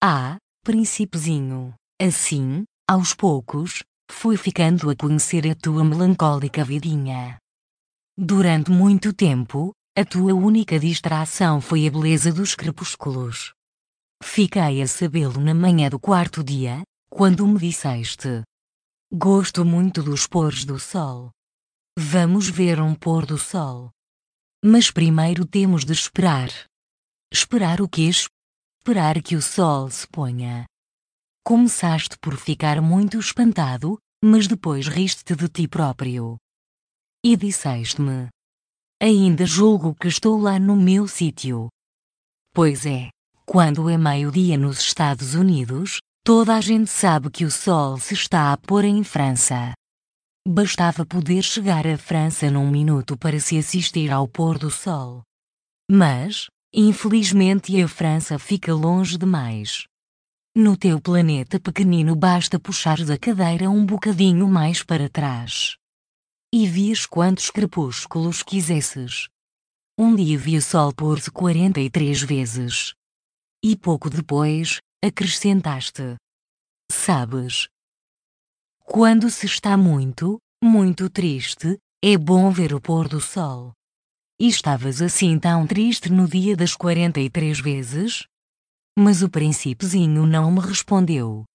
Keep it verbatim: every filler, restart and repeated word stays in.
Ah, príncipezinho, assim, aos poucos, fui ficando a conhecer a tua melancólica vidinha. Durante muito tempo, a tua única distração foi a beleza dos crepúsculos. Fiquei a sabê-lo na manhã do quarto dia, quando me disseste: gosto muito dos pôres do sol. Vamos ver um pôr do sol. Mas primeiro temos de esperar. Esperar o quê? Esperar que o sol se ponha. Começaste por ficar muito espantado, mas depois riste de ti próprio. E disseste-me: ainda julgo que estou lá no meu sítio. Pois é, quando é meio-dia nos Estados Unidos, toda a gente sabe que o sol se está a pôr em França. Bastava poder chegar à França num minuto para se assistir ao pôr do sol. Mas, infelizmente, a França fica longe demais. No teu planeta pequenino basta puxares a cadeira um bocadinho mais para trás. E vias quantos crepúsculos quisesses. Um dia vi o sol pôr-se quarenta e três vezes. E pouco depois, acrescentaste: sabes, quando se está muito, muito triste, é bom ver o pôr do sol. E estavas assim tão triste no dia das quarenta e três vezes? Mas o príncipezinho não me respondeu.